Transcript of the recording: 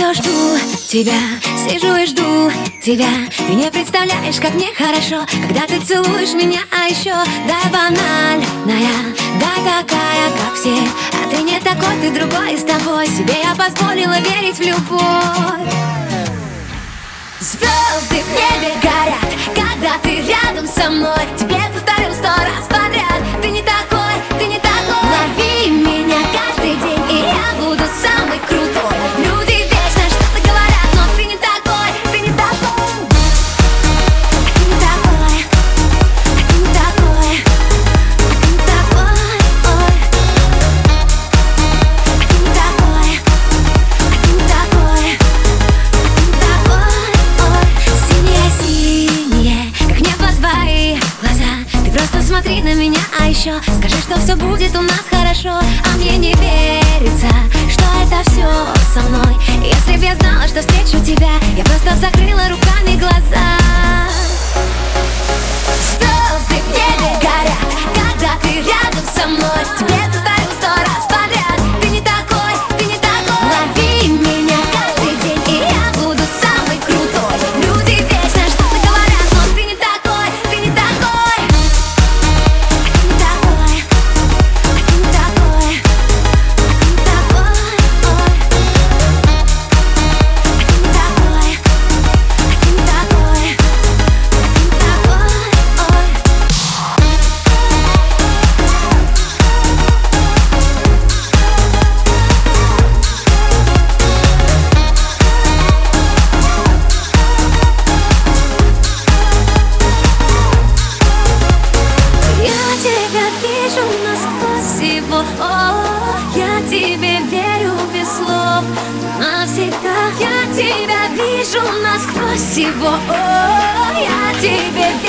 все жду тебя, сижу и жду тебя. Ты не представляешь, как мне хорошо, когда ты целуешь меня, а еще дай банальная, дай такая, как все. А ты не такой, ты другой, и с тобой себе я позволила верить в любовь. Звезды в небе горят, когда ты рядом со мной. Тебе повторю 100 раз подряд: ты не такой, ты не такой. Лови меня каждый день, и я буду самый крутой. Люди вечно что-то говорят, но ты не такой, ты не такой. Ты не такой, ты не такой, ты не такой, ой. Ты не такой, ты не такой, ты не такой, ой. Синее-синее, как небо твои глаза. Ты просто смотри на меня, а еще скажи, что все будет у нас хорошо. А мне не верится, что это все со мной. Если б я знала, что встречу тебя, я просто б закрыла руками глаза. Звезды в небе горят, когда ты рядом со мной. Тебе повторю 100 раз подряд: ты не такой, ты не такой. Лови меня каждый день, и я буду самый крутой. Люди вечно что-то говорят, но ты не такой, ты не такой. Ты не такой, ты не такой, ты не такой, ой. Ты не такой, ты не такой, ты не такой, ой. Я тебя вижу насквозь его, я тебе верю без слов навсегда. Я тебя вижу насквозь его, я тебе верю.